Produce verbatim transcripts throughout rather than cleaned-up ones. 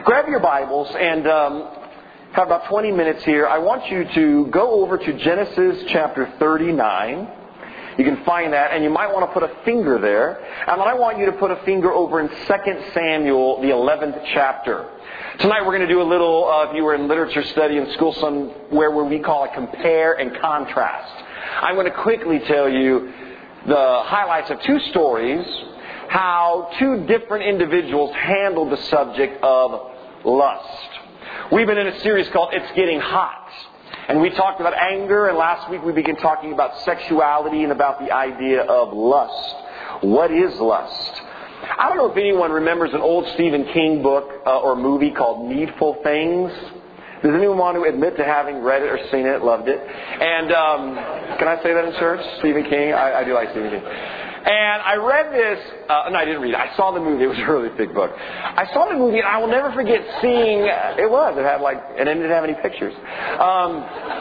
Grab your Bibles and um, have about twenty minutes here. I want you to go over to Genesis chapter thirty-nine. You can find that, and you might want to put a finger there. And then I want you to put a finger over in Second Samuel, the eleventh chapter. Tonight we're going to do a little, uh, if you were in literature study in school, somewhere where we call it compare and contrast. I'm going to quickly tell you the highlights of two stories, how two different individuals handled the subject of lust. We've been in a series called It's Getting Hot. And we talked about anger, and last week we began talking about sexuality and about the idea of lust. What is lust? I don't know if anyone remembers an old Stephen King book uh, or movie called Needful Things. Does anyone want to admit to having read it or seen it, loved it? And um, can I say that in church? Stephen King? I, I do like Stephen King. And I read this, uh, no, I didn't read it. I saw the movie. It was a really thick book. I saw the movie, and I will never forget seeing, uh, it was, it had like, and it didn't have any pictures. Um,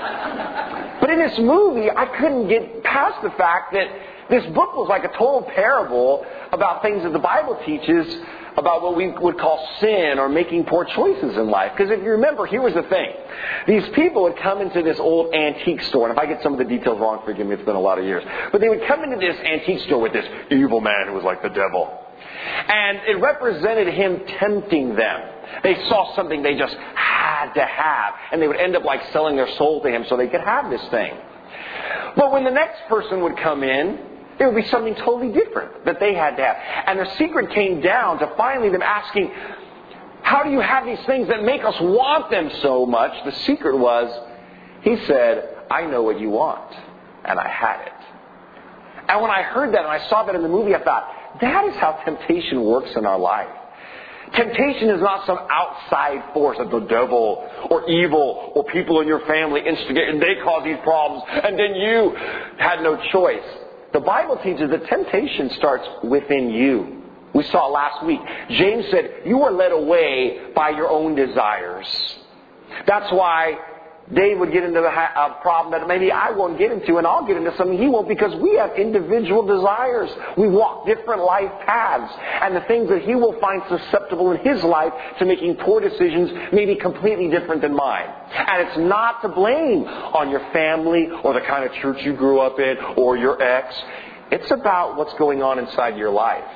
but in this movie, I couldn't get past the fact that this book was like a total parable about things that the Bible teaches about what we would call sin or making poor choices in life. Because if you remember, here was the thing. These people would come into this old antique store. And if I get some of the details wrong, forgive me, it's been a lot of years. But they would come into this antique store with this evil man who was like the devil. And it represented him tempting them. They saw something they just had to have. And they would end up like selling their soul to him so they could have this thing. But when the next person would come in, it would be something totally different that they had to have. And the secret came down to finally them asking, how do you have these things that make us want them so much? The secret was, he said, I know what you want. And I had it. And when I heard that and I saw that in the movie, I thought, that is how temptation works in our life. Temptation is not some outside force of the devil or evil or people in your family instigate and they cause these problems and then you had no choice. The Bible teaches that temptation starts within you. We saw it last week. James said, you are led away by your own desires. That's why Dave would get into a problem that maybe I won't get into, and I'll get into something he won't, because we have individual desires. We walk different life paths. And the things that he will find susceptible in his life to making poor decisions may be completely different than mine. And it's not to blame on your family or the kind of church you grew up in or your ex. It's about what's going on inside your life.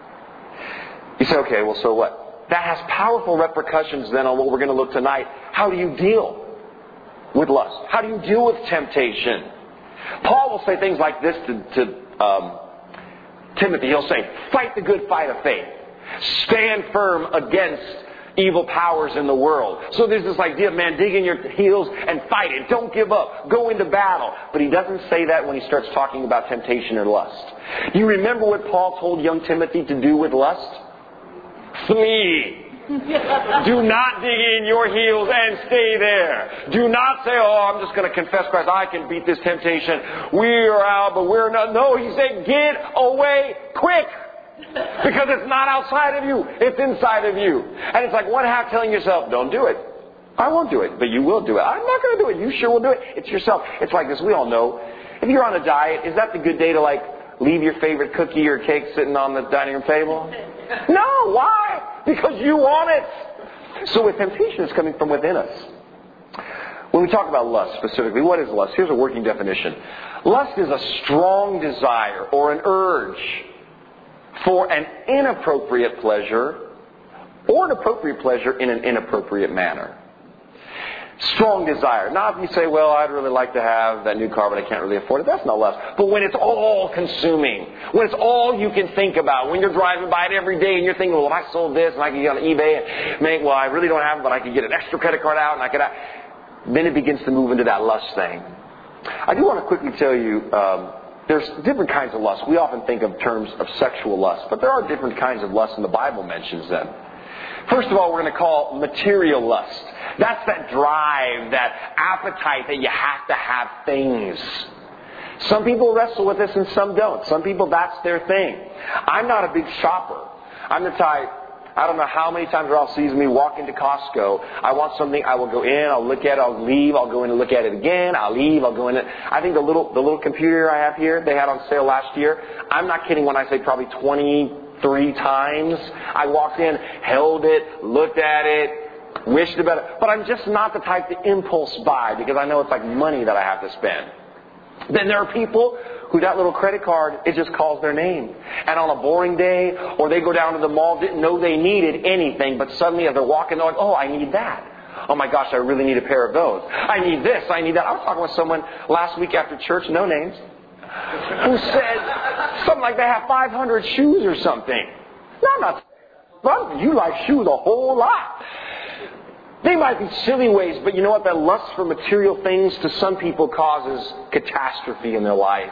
You say, okay, well, so what? That has powerful repercussions then on what we're going to look tonight. How do you deal with lust? How do you deal with temptation? Paul will say things like this to, to um, Timothy. He'll say, fight the good fight of faith. Stand firm against evil powers in the world. So there's this idea of, man, dig in your heels and fight it. Don't give up. Go into battle. But he doesn't say that when he starts talking about temptation or lust. You remember what Paul told young Timothy to do with lust? Flee. Do not dig in your heels and stay there. Do not say, oh, I'm just going to confess Christ. I can beat this temptation. We are out, but we're not. No, he said, get away quick. Because it's not outside of you. It's inside of you. And it's like one half telling yourself, don't do it. I won't do it, but you will do it. I'm not going to do it. You sure will do it. It's yourself. It's like this. We all know. If you're on a diet, is that the good day to like leave your favorite cookie or cake sitting on the dining room table? No. Why? Because you want it. So with temptation, it's coming from within us. When we talk about lust specifically, what is lust? Here's a working definition. Lust is a strong desire or an urge for an inappropriate pleasure or an appropriate pleasure in an inappropriate manner. Strong desire. Not if you say, well, I'd really like to have that new car, but I can't really afford it. That's not lust. But when it's all consuming, when it's all you can think about, when you're driving by it every day and you're thinking, well, if I sold this and I could get on eBay and make, well, I really don't have it, but I could get an extra credit card out and I could have, then it begins to move into that lust thing. I do want to quickly tell you, um, there's different kinds of lust. We often think of terms of sexual lust, but there are different kinds of lust, and the Bible mentions them. First of all, we're going to call material lust. That's that drive, that appetite that you have to have things. Some people wrestle with this and some don't. Some people, that's their thing. I'm not a big shopper. I'm the type, I don't know how many times Ralph sees me walk into Costco. I want something, I will go in, I'll look at it, I'll leave, I'll go in and look at it again, I'll leave, I'll go in. I think the little the little computer I have here, they had on sale last year. I'm not kidding when I say probably twenty three times. I walked in, held it, looked at it, wished about it. But I'm just not the type to impulse buy because I know it's like money that I have to spend. Then there are people who that little credit card, it just calls their name. And on a boring day, or they go down to the mall, didn't know they needed anything, but suddenly as they're walking, they're like, oh, I need that. Oh my gosh, I really need a pair of those. I need this, I need that. I was talking with someone last week after church, no names, who said something like they have five hundred shoes or something. No, I'm not. Well, you like shoes a whole lot. They might be silly ways, but you know what? That lust for material things to some people causes catastrophe in their life.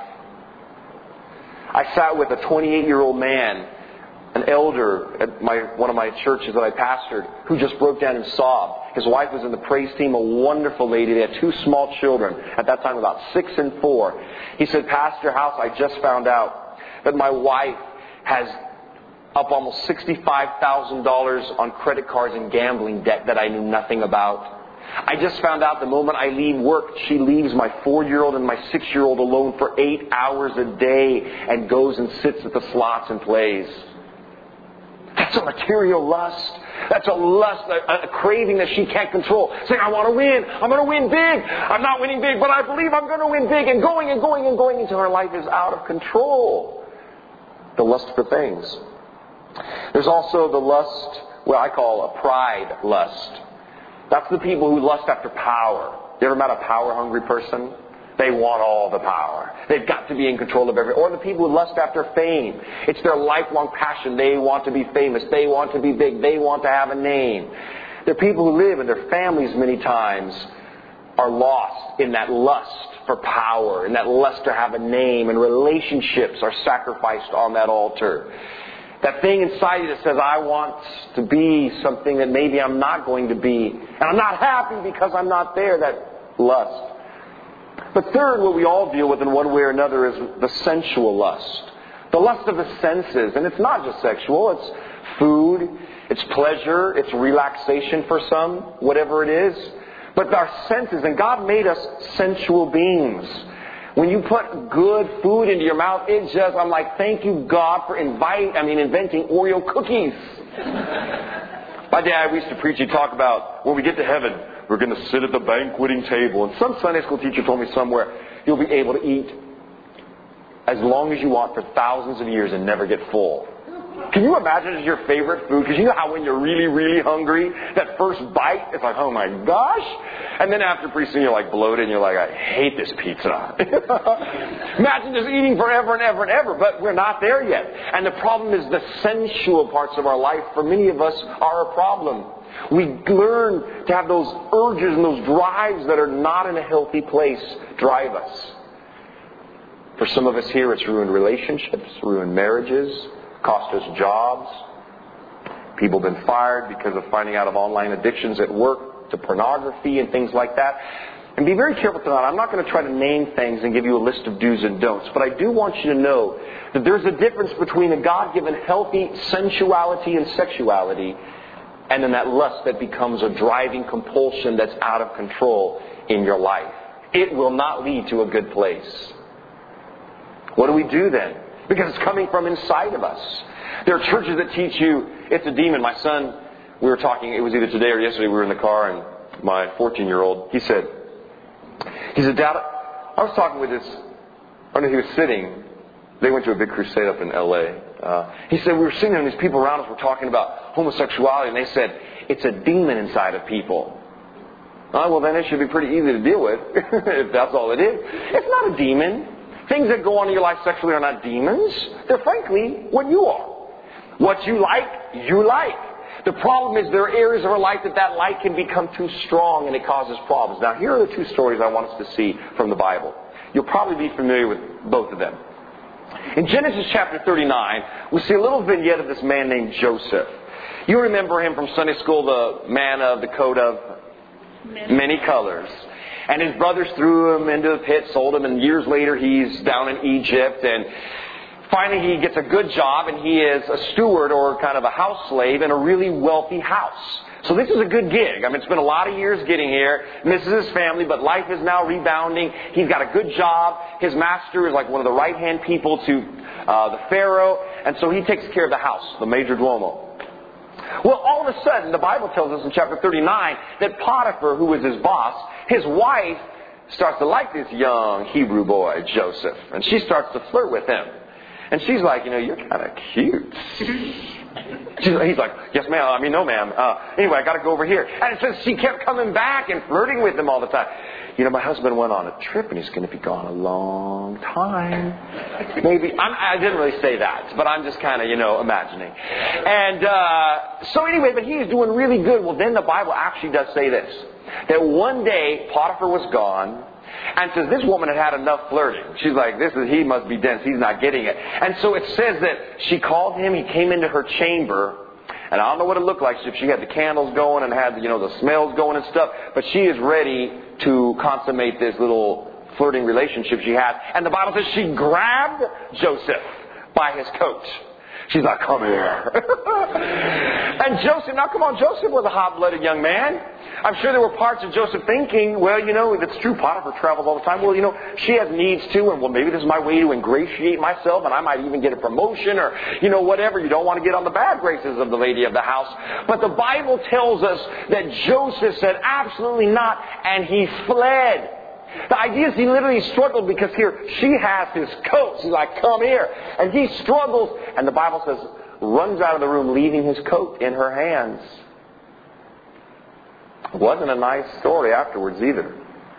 I sat with a twenty-eight-year-old man, an elder at my one of my churches that I pastored, who just broke down and sobbed. His wife was in the praise team, a wonderful lady. They had two small children, at that time about six and four. He said, Pastor House, I just found out that my wife has up almost sixty-five thousand dollars on credit cards and gambling debt that I knew nothing about. I just found out the moment I leave work, she leaves my four-year-old and my six-year-old alone for eight hours a day and goes and sits at the slots and plays. That's a material lust. That's a lust, a, a craving that she can't control. Saying, I want to win. I'm going to win big. I'm not winning big, but I believe I'm going to win big. And going and going and going until her life is out of control. The lust for things. There's also the lust, what I call a pride lust. That's the people who lust after power. You ever met a power-hungry person? They want all the power. They've got to be in control of everything. Or the people who lust after fame. It's their lifelong passion. They want to be famous. They want to be big. They want to have a name. There are people who live, and their families many times are lost in that lust for power, in that lust to have a name, and relationships are sacrificed on that altar. That thing inside you that says, I want to be something that maybe I'm not going to be. And I'm not happy because I'm not there. That lust. But third, what we all deal with in one way or another is the sensual lust. The lust of the senses. And it's not just sexual. It's food. It's pleasure. It's relaxation for some. Whatever it is. But our senses. And God made us sensual beings. When you put good food into your mouth, it just, I'm like, thank you, God, for invite, I mean, inventing Oreo cookies. My dad used to preach, he'd talk about, when we get to heaven, we're going to sit at the banqueting table. And some Sunday school teacher told me somewhere, you'll be able to eat as long as you want for thousands of years and never get full. Can you imagine it's your favorite food? Because you know how when you're really, really hungry, that first bite, it's like, oh my gosh. And then after pretty soon you're like bloated and you're like, I hate this pizza. Imagine just eating forever and ever and ever. But we're not there yet. And the problem is the sensual parts of our life, for many of us, are a problem. We learn to have those urges and those drives that are not in a healthy place drive us. For some of us here, it's ruined relationships, ruined marriages, cost us jobs. People have been fired because of finding out of online addictions at work to pornography and things like that. And be very careful tonight. I'm not going to try to name things and give you a list of do's and don'ts. But I do want you to know that there's a difference between a God-given healthy sensuality and sexuality and then that lust that becomes a driving compulsion that's out of control in your life. It will not lead to a good place. What do we do then? Because it's coming from inside of us. There are churches that teach you it's a demon. My son, we were talking, it was either today or yesterday, we were in the car, and my fourteen-year-old, he said, he said, Dad, I was talking with this, I don't know, he was sitting, they went to a big crusade up in L A. Uh, he said, we were sitting there and these people around us were talking about homosexuality, and they said, it's a demon inside of people. Oh, well then it should be pretty easy to deal with, if that's all it is. It's not a demon. Things that go on in your life sexually are not demons. They're frankly what you are. What you like, you like. The problem is there are areas of our life that that like can become too strong and it causes problems. Now here are the two stories I want us to see from the Bible. You'll probably be familiar with both of them. In Genesis chapter thirty-nine, we see a little vignette of this man named Joseph. You remember him from Sunday school, the man of the coat of many, many colors. And his brothers threw him into the pit, sold him, and years later he's down in Egypt. And finally he gets a good job, and he is a steward or kind of a house slave in a really wealthy house. So this is a good gig. I mean, it's been a lot of years getting here. Misses his family, but life is now rebounding. He's got a good job. His master is like one of the right-hand people to uh, the Pharaoh. And so he takes care of the house, the major domo. Well, all of a sudden, the Bible tells us in chapter thirty-nine that Potiphar, who was his boss, his wife starts to like this young Hebrew boy, Joseph. And she starts to flirt with him. And she's like, you know, you're kind of cute. She's, he's like, yes, ma'am. I mean, no, ma'am. Uh, anyway, I got to go over here. And it says she kept coming back and flirting with him all the time. You know, my husband went on a trip and he's going to be gone a long time. Maybe. I'm, I didn't really say that, but I'm just kind of, you know, imagining. And uh, so anyway, but he's doing really good. Well, then the Bible actually does say this, that one day Potiphar was gone. And says this woman had had enough flirting. She's like, this is, he must be dense. He's not getting it. And so it says that she called him. He came into her chamber. And I don't know what it looked like. If she had the candles going and had, you know, the smells going and stuff. But she is ready to consummate this little flirting relationship she had. And the Bible says she grabbed Joseph by his coat. She's like, come here. And Joseph, now come on, Joseph was a hot-blooded young man. I'm sure there were parts of Joseph thinking, well, you know, it's true, Potiphar travels all the time. Well, you know, she has needs too, and well, maybe this is my way to ingratiate myself, and I might even get a promotion, or, you know, whatever. You don't want to get on the bad graces of the lady of the house. But the Bible tells us that Joseph said, absolutely not, and he fled. The idea is he literally struggled because here, she has his coat. She's like, come here. And he struggles. And the Bible says, runs out of the room, leaving his coat in her hands. It wasn't a nice story afterwards either.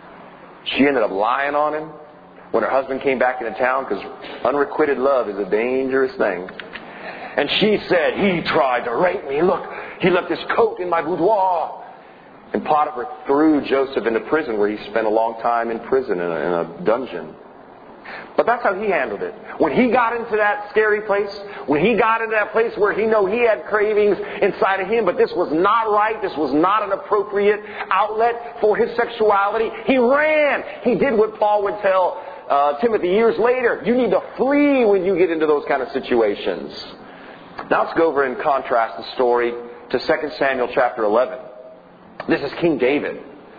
She ended up lying on him when her husband came back into town, because unrequited love is a dangerous thing. And she said, he tried to rape me. Look, he left his coat in my boudoir. And Potiphar threw Joseph into prison, where he spent a long time in prison, in a, in a dungeon. But that's how he handled it. When he got into that scary place, when he got into that place where he knew he had cravings inside of him, but this was not right, this was not an appropriate outlet for his sexuality, he ran. He did what Paul would tell uh, Timothy years later. You need to flee when you get into those kind of situations. Now let's go over and contrast the story to Second Samuel chapter eleven. This is King David.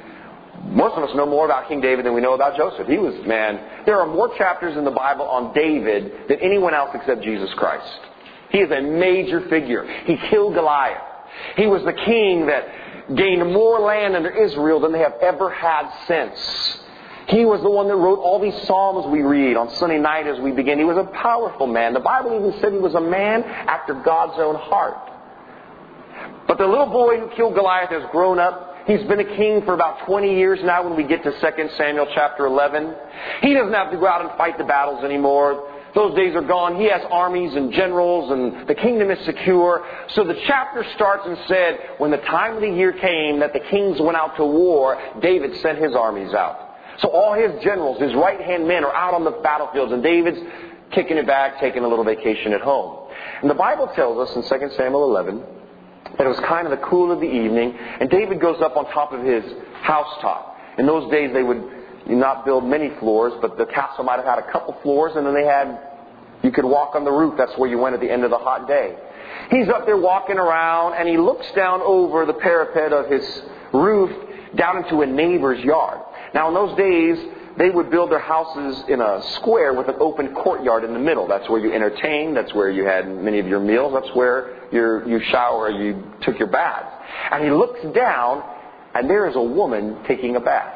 Most of us know more about King David than we know about Joseph. He was, man, there are more chapters in the Bible on David than anyone else except Jesus Christ. He is a major figure. He killed Goliath. He was the king that gained more land under Israel than they have ever had since. He was the one that wrote all these psalms we read on Sunday night as we begin. He was a powerful man. The Bible even said he was a man after God's own heart. But the little boy who killed Goliath has grown up. He's been a king for about twenty years now when we get to Second Samuel chapter eleven. He doesn't have to go out and fight the battles anymore. Those days are gone. He has armies and generals, and the kingdom is secure. So the chapter starts and said, when the time of the year came that the kings went out to war, David sent his armies out. So all his generals, his right-hand men, are out on the battlefields, and David's kicking it back, taking a little vacation at home. And the Bible tells us in Second Samuel eleven that it was kind of the cool of the evening, and David goes up on top of his housetop. In those days, they would not build many floors, but the castle might have had a couple floors, and then they had, you could walk on the roof. That's where you went at the end of the hot day. He's up there walking around, and he looks down over the parapet of his roof down into a neighbor's yard. Now, in those days, they would build their houses in a square with an open courtyard in the middle. That's where you entertained. That's where you had many of your meals. That's where you're, you shower, you took your bath. And he looks down, and there is a woman taking a bath.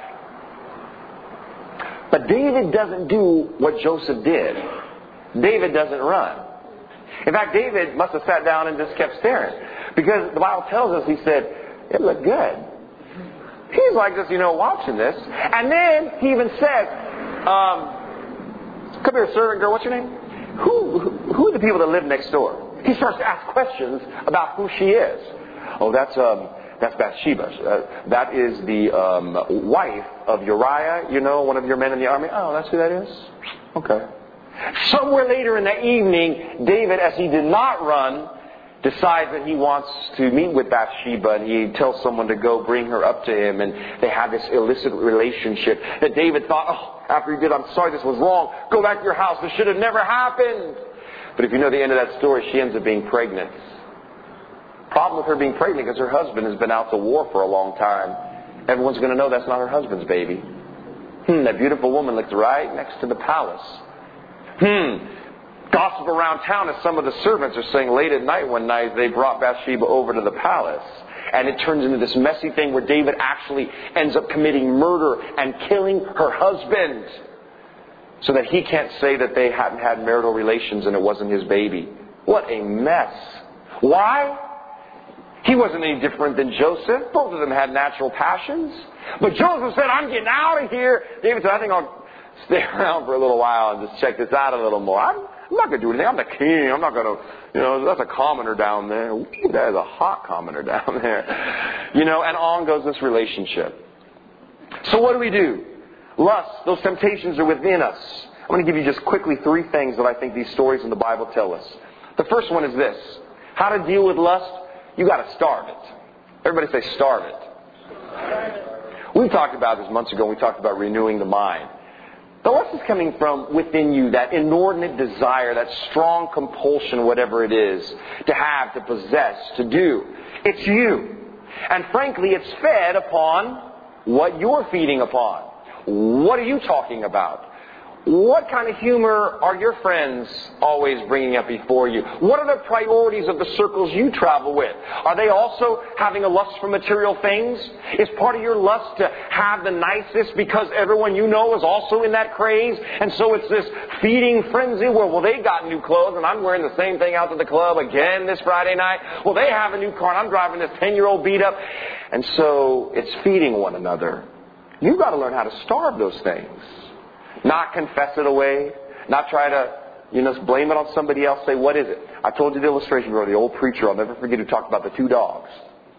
But David doesn't do what Joseph did. David doesn't run. In fact, David must have sat down and just kept staring. Because the Bible tells us, he said, it looked good. He's like this, you know, watching this. And then he even says, um, come here, servant girl, what's your name? Who, who, who are the people that live next door? He starts to ask questions about who she is. Oh, that's um, that's Bathsheba. Uh, that is the um, wife of Uriah, you know, one of your men in the army. Oh, that's who that is? Okay. Somewhere later in the evening, David, as he did not run, decides that he wants to meet with Bathsheba, and he tells someone to go bring her up to him, and they have this illicit relationship that David thought, oh, after he did, I'm sorry, this was wrong. Go back to your house. This should have never happened. But if you know the end of that story, she ends up being pregnant. Problem with her being pregnant because her husband has been out to war for a long time. Everyone's going to know that's not her husband's baby. Hmm, that beautiful woman lived right next to the palace. Hmm. Gossip around town as some of the servants are saying late at night one night they brought Bathsheba over to the palace. And it turns into this messy thing where David actually ends up committing murder and killing her husband. So that he can't say that they hadn't had marital relations and it wasn't his baby. What a mess. Why? He wasn't any different than Joseph. Both of them had natural passions. But Joseph said, I'm getting out of here. David said, I think I'll stay around for a little while and just check this out a little more. I'm, I'm not going to do anything. I'm the king. I'm not going to, you know, that's a commoner down there. Ooh, that is a hot commoner down there. You know, and on goes this relationship. So what do we do? Lust, those temptations are within us. I'm going to give you just quickly three things that I think these stories in the Bible tell us. The first one is this. How to deal with lust? You got to starve it. Everybody say starve it. Starve it. We talked about this months ago. We talked about renewing the mind. The lust is coming from within you, that inordinate desire, that strong compulsion, whatever it is, to have, to possess, to do. It's you. And frankly, it's fed upon what you're feeding upon. What are you talking about? What kind of humor are your friends always bringing up before you? What are the priorities of the circles you travel with? Are they also having a lust for material things? Is part of your lust to have the nicest because everyone you know is also in that craze? And so it's this feeding frenzy where, well, they got new clothes and I'm wearing the same thing out to the club again this Friday night. Well, they have a new car and I'm driving this ten-year-old beat up. And so it's feeding one another. You've got to learn how to starve those things. Not confess it away. Not try to, you know, blame it on somebody else. Say, what is it? I told you the illustration where the old preacher, I'll never forget, who talked about the two dogs.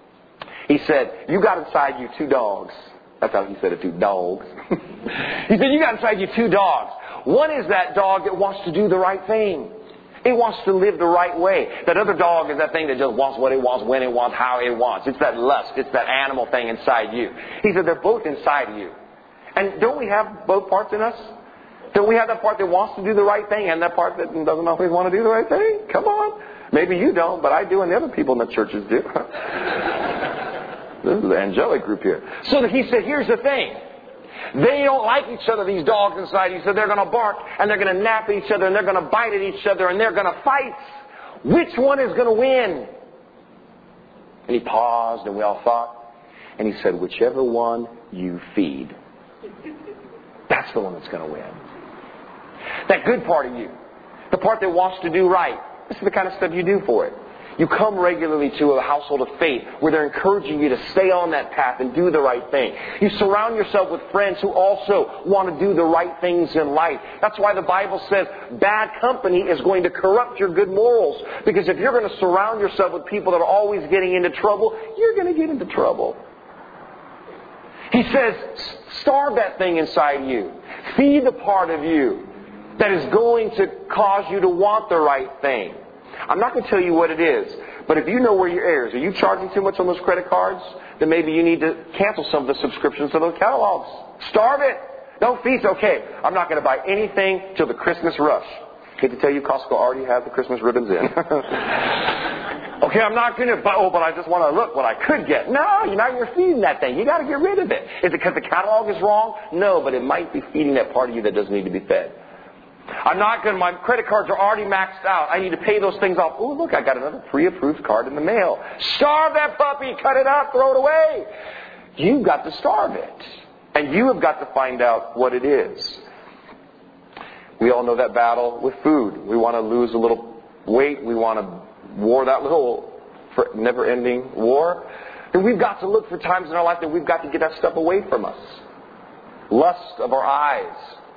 He said, you got inside you two dogs. That's how he said it, two dogs. He said, you got inside you two dogs. One is that dog that wants to do the right thing. It wants to live the right way. That other dog is that thing that just wants what it wants, when it wants, how it wants. It's that lust. It's that animal thing inside you. He said, they're both inside you. And don't we have both parts in us? Don't we have that part that wants to do the right thing and that part that doesn't always want to do the right thing? Come on. Maybe you don't, but I do and the other people in the churches do. This is the angelic group here. So he said, here's the thing. They don't like each other, these dogs inside. He said they're going to bark and they're going to nap at each other and they're going to bite at each other and they're going to fight. Which one is going to win? And he paused and we all thought. And he said, whichever one you feed. That's the one that's going to win. That good part of you. The part that wants to do right. This is the kind of stuff you do for it. You come regularly to a household of faith where they're encouraging you to stay on that path and do the right thing. You surround yourself with friends who also want to do the right things in life. That's why the Bible says bad company is going to corrupt your good morals. Because if you're going to surround yourself with people that are always getting into trouble, you're going to get into trouble. He says, starve that thing inside you. Feed the part of you that is going to cause you to want the right thing. I'm not going to tell you what it is, but if you know where your errors, are you charging too much on those credit cards? Then maybe you need to cancel some of the subscriptions to those catalogs. Starve it. Don't feast. Okay, I'm not going to buy anything till the Christmas rush. Hate to tell you, Costco already has the Christmas ribbons in. Okay, I'm not going to buy, oh, but I just want to look what I could get. No, you're not, you're feeding that thing. You got to get rid of it. Is it because the catalog is wrong? No, but it might be feeding that part of you that doesn't need to be fed. I'm not going to, my credit cards are already maxed out. I need to pay those things off. Oh, look, I got another pre-approved card in the mail. Starve that puppy, cut it out, throw it away. You've got to starve it. And you have got to find out what it is. We all know that battle with food. We want to lose a little weight. We want to war that little never-ending war. And we've got to look for times in our life that we've got to get that stuff away from us. Lust of our eyes.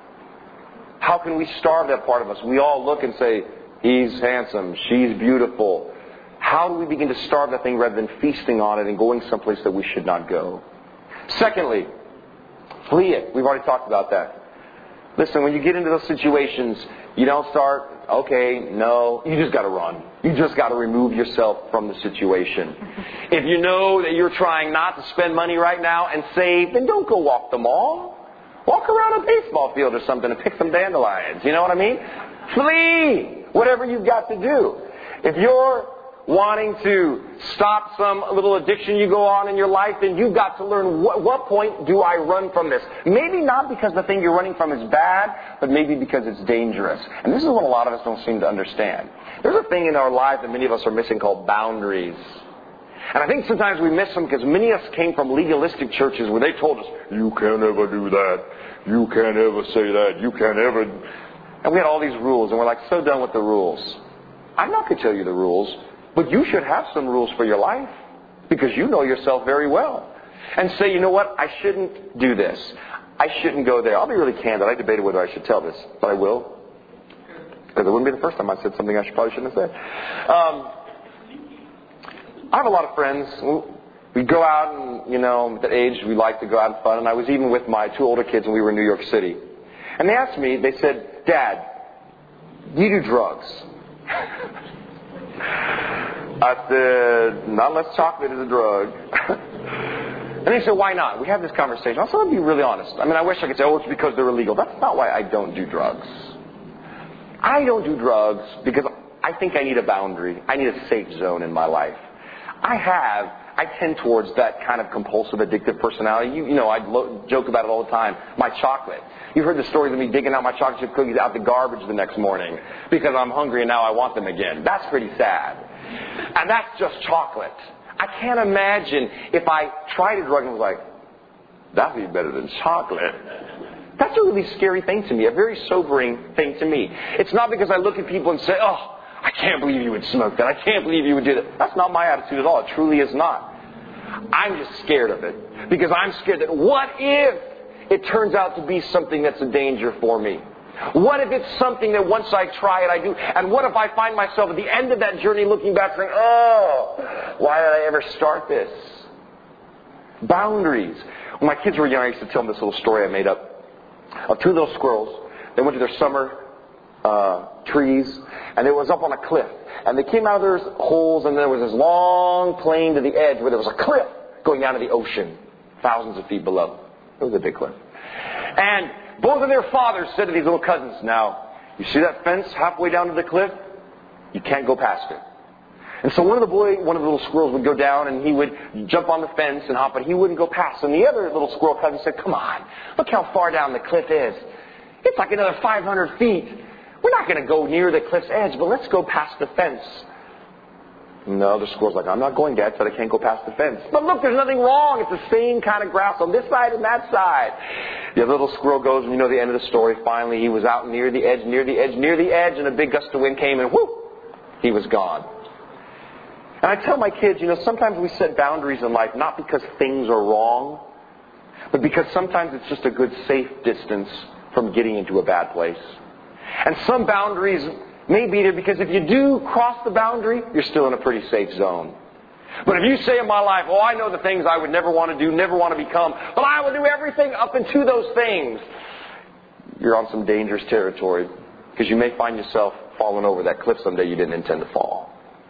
How can we starve that part of us? We all look and say, he's handsome, she's beautiful. How do we begin to starve that thing rather than feasting on it and going someplace that we should not go? Secondly, flee it. We've already talked about that. Listen, when you get into those situations, you don't start, okay, no, you just got to run. You just got to remove yourself from the situation. If you know that you're trying not to spend money right now and save, then don't go walk the mall. Walk around a baseball field or something and pick some dandelions. You know what I mean? Flee! Whatever you've got to do. If you're wanting to stop some little addiction you go on in your life, then you've got to learn what, what point do I run from this? Maybe not because the thing you're running from is bad, but maybe because it's dangerous. And this is what a lot of us don't seem to understand. There's a thing in our lives that many of us are missing called boundaries. And I think sometimes we miss them because many of us came from legalistic churches where they told us, you can't ever do that, you can't ever say that, you can't ever... And we had all these rules, and we're like so done with the rules. I'm not going to tell you the rules, but you should have some rules for your life because you know yourself very well. And say, you know what, I shouldn't do this. I shouldn't go there. I'll be really candid. I debated whether I should tell this, but I will. Because it wouldn't be the first time I said something I should, probably shouldn't have said. Um, I have a lot of friends. We go out and, you know, at that age we like to go out and fun. And I was even with my two older kids when we were in New York City. And they asked me, they said, Dad, do you do drugs? I said, not unless chocolate is a drug. And they said, why not? We have this conversation. I said, I'll be really honest. I mean, I wish I could say, oh, it's because they're illegal. That's not why I don't do drugs. I don't do drugs because I think I need a boundary. I need a safe zone in my life. I have, I tend towards that kind of compulsive, addictive personality. You, you know, I lo- joke about it all the time. My chocolate. You've heard the stories of me digging out my chocolate chip cookies out the garbage the next morning because I'm hungry and now I want them again. That's pretty sad. And that's just chocolate. I can't imagine if I tried a drug and was like, that'd be better than chocolate. That's a really scary thing to me, a very sobering thing to me. It's not because I look at people and say, oh, I can't believe you would smoke that. I can't believe you would do that. That's not my attitude at all. It truly is not. I'm just scared of it. Because I'm scared that what if it turns out to be something that's a danger for me? What if it's something that once I try it, I do? And what if I find myself at the end of that journey looking back saying, oh, why did I ever start this? Boundaries. When my kids were young, I used to tell them this little story I made up of two little squirrels. They went to their summer uh, trees, and it was up on a cliff. And they came out of their holes, and there was this long plane to the edge where there was a cliff going down to the ocean, thousands of feet below. It was a big cliff. And both of their fathers said to these little cousins, now, you see that fence halfway down to the cliff? You can't go past it. And so one of the boy, one of the little squirrels would go down and he would jump on the fence and hop, but he wouldn't go past. And the other little squirrel cousin said, come on, look how far down the cliff is. It's like another five hundred feet. We're not going to go near the cliff's edge, but let's go past the fence. No, the squirrel's like, I'm not going, Dad, so I can't go past the fence. But look, there's nothing wrong. It's the same kind of grass on this side and that side. The little squirrel goes, and you know the end of the story. Finally, he was out near the edge, near the edge, near the edge, and a big gust of wind came, and whoop, he was gone. And I tell my kids, you know, sometimes we set boundaries in life not because things are wrong, but because sometimes it's just a good safe distance from getting into a bad place. And some boundaries may be there because if you do cross the boundary, you're still in a pretty safe zone. But if you say in my life, oh, I know the things I would never want to do, never want to become, but I will do everything up into those things, you're on some dangerous territory because you may find yourself falling over that cliff someday you didn't intend to fall.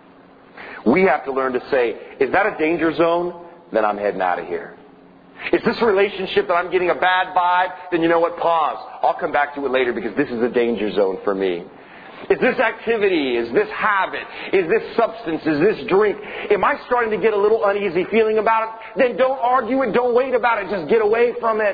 We have to learn to say, is that a danger zone? Then I'm heading out of here. Is this relationship that I'm getting a bad vibe? Then you know what? Pause. I'll come back to it later because this is a danger zone for me. Is this activity? Is this habit? Is this substance? Is this drink? Am I starting to get a little uneasy feeling about it? Then don't argue it. Don't wait about it. Just get away from it.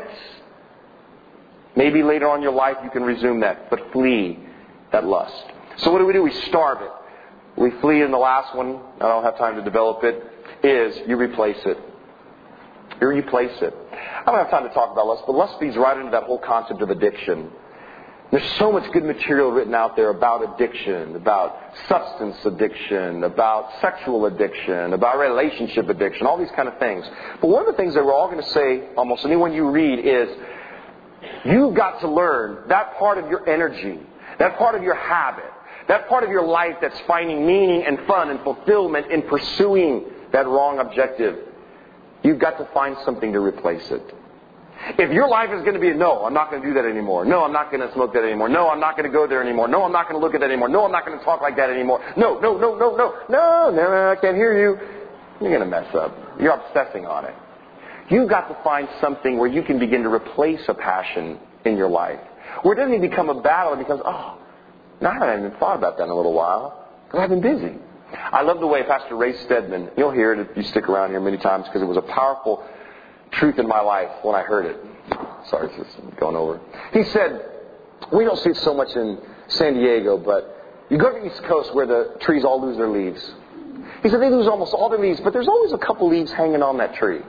Maybe later on in your life you can resume that, but flee that lust. So what do we do? We starve it. We flee in the last one. I don't have time to develop it. Is you replace it. You replace it. I don't have time to talk about lust, but lust feeds right into that whole concept of addiction. There's so much good material written out there about addiction, about substance addiction, about sexual addiction, about relationship addiction, all these kind of things. But one of the things that we're all going to say, almost anyone you read, is you've got to learn that part of your energy, that part of your habit, that part of your life that's finding meaning and fun and fulfillment in pursuing that wrong objective. You've got to find something to replace it. If your life is going to be, no, I'm not going to do that anymore. No, I'm not going to smoke that anymore. No, I'm not going to go there anymore. No, I'm not going to look at that anymore. No, I'm not going to talk like that anymore. No, no, no, no, no, no, no, I can't hear you. You're going to mess up. You're obsessing on it. You've got to find something where you can begin to replace a passion in your life. Where it doesn't become a battle. It becomes, oh, now I haven't even thought about that in a little while because I've been busy. I love the way Pastor Ray Stedman, you'll hear it if you stick around here many times, because it was a powerful truth in my life when I heard it. Sorry, this is going over. He said, we don't see it so much in San Diego, but you go to the East Coast where the trees all lose their leaves. He said they lose almost all their leaves, but there's always a couple leaves hanging on that tree.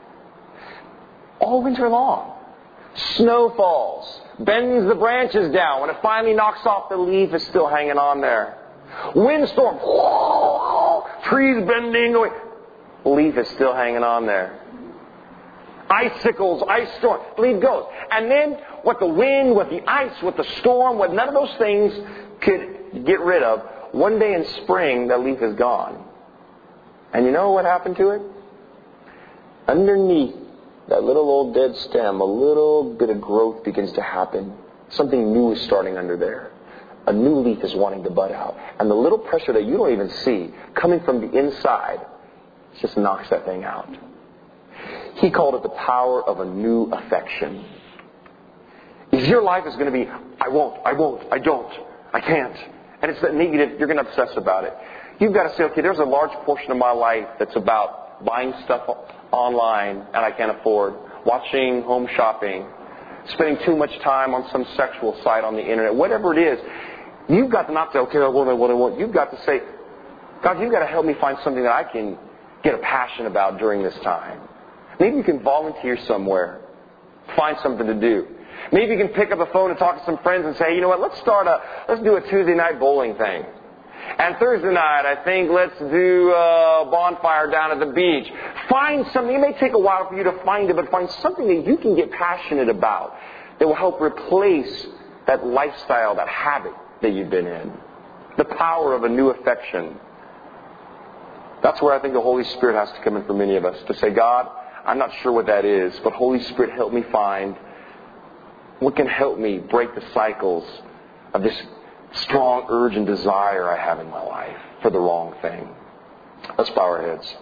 All winter long. Snow falls, bends the branches down. When it finally knocks off, the leaf is still hanging on there. Windstorm, whoa, trees bending away. Leaf is still hanging on there. Icicles, ice storm, leaf goes. And then what the wind, what the ice, what the storm, what none of those things could get rid of, one day in spring, that leaf is gone. And you know what happened to it? Underneath that little old dead stem, a little bit of growth begins to happen. Something new is starting under there. A new leaf is wanting to bud out. And the little pressure that you don't even see coming from the inside just knocks that thing out. He called it the power of a new affection. If your life is going to be, I won't, I won't, I don't, I can't, and it's that negative, you're going to obsess about it. You've got to say, okay, there's a large portion of my life that's about buying stuff online and I can't afford, watching home shopping, spending too much time on some sexual site on the internet, whatever it is. You've got to not say, okay, I want, I want, I want. You've got to say, God, you've got to help me find something that I can get a passion about during this time. Maybe you can volunteer somewhere, find something to do. Maybe you can pick up a phone and talk to some friends and say, you know what, let's start a, let's do a Tuesday night bowling thing. And Thursday night, I think let's do a bonfire down at the beach. Find something. It may take a while for you to find it, but find something that you can get passionate about that will help replace that lifestyle, that habit that you've been in. The power of a new affection. That's where I think the Holy Spirit has to come in for many of us. To say, God, I'm not sure what that is, but Holy Spirit, help me find what can help me break the cycles of this strong urge and desire I have in my life for the wrong thing. Let's bow our heads.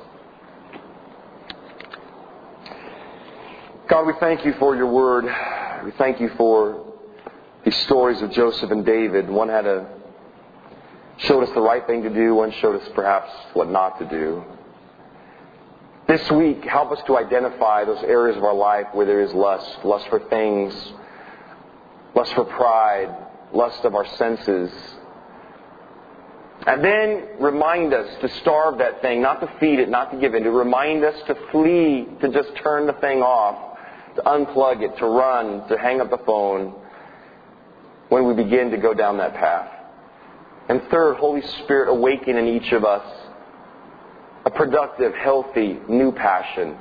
God, we thank you for your word. We thank you for these stories of Joseph and David. One had a showed us the right thing to do. One showed us perhaps what not to do. This week, help us to identify those areas of our life where there is lust. Lust for things. Lust for pride. Lust of our senses. And then remind us to starve that thing, not to feed it, not to give in, to remind us to flee, to just turn the thing off, to unplug it, to run, to hang up the phone when we begin to go down that path. And third, Holy Spirit, awaken in each of us a productive, healthy, new passion.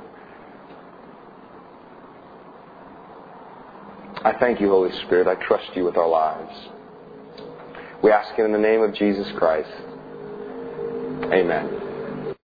I thank you, Holy Spirit. I trust you with our lives. We ask it in the name of Jesus Christ. Amen.